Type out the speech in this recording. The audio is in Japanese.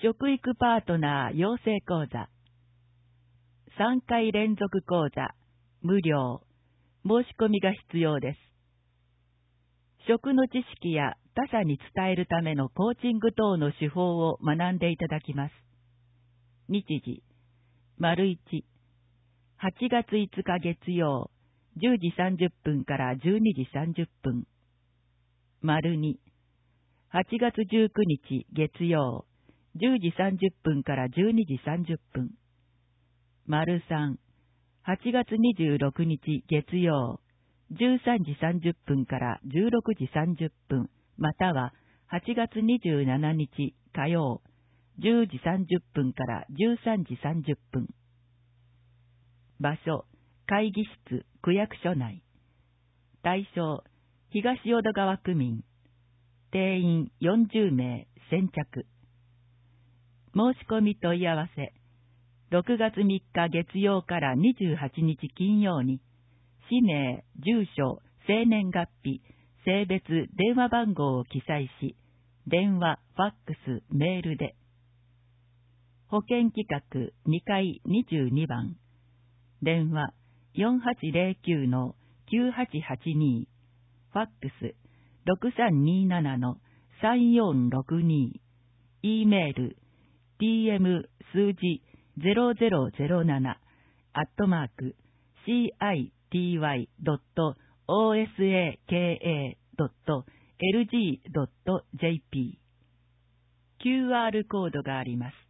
食育パートナー養成講座。3回連続講座、無料。申し込みが必要です。食の知識や他者に伝えるためのコーチング等の手法を学んでいただきます。日時、1、8月5日月曜、10時30分から12時30分。2、8月19日月曜、10時30分から12時30分。3、8月26日月曜、13時30分から16時30分、または8月27日火曜、10時30分から13時30分。場所、会議室、区役所内。対象、東淀川区民。定員40名、先着。申し込み問い合わせ。6月3日月曜から28日金曜に、氏名、住所、生年月日、性別、電話番号を記載し、電話、ファックス、メールで。保険企画2階22番。電話、4809-9882。ファックス、6327-3462。E メール、tm 数字0007@city.osaka.lg.jp。QR コードがあります。